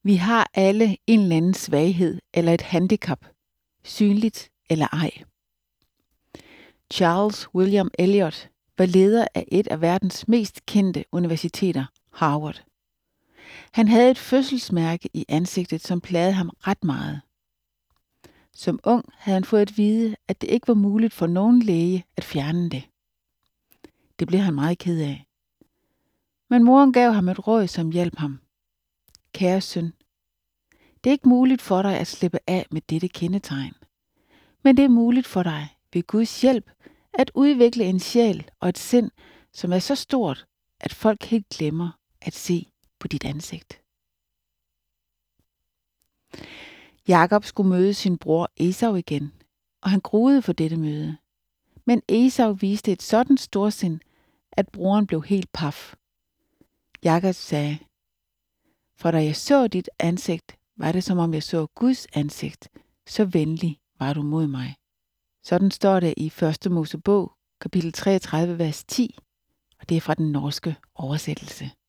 Vi har alle en eller anden svaghed eller et handicap, synligt eller ej. Charles William Eliot var leder af et af verdens mest kendte universiteter, Harvard. Han havde et fødselsmærke i ansigtet, som plagede ham ret meget. Som ung havde han fået at vide, at det ikke var muligt for nogen læge at fjerne det. Det blev han meget ked af. Men moren gav ham et råd, som hjalp ham. Kære søn, det er ikke muligt for dig at slippe af med dette kendetegn. Men det er muligt for dig, ved Guds hjælp, at udvikle en sjæl og et sind, som er så stort, at folk helt glemmer at se på dit ansigt. Jakob skulle møde sin bror Esau igen, og han gruede for dette møde. Men Esau viste et sådan storsind, at broren blev helt paf. Jakob sagde, for da jeg så dit ansigt, var det som om jeg så Guds ansigt, så venlig var du mod mig. Sådan står det i 1. Mosebog, kapitel 33, vers 10, og det er fra den norske oversættelse.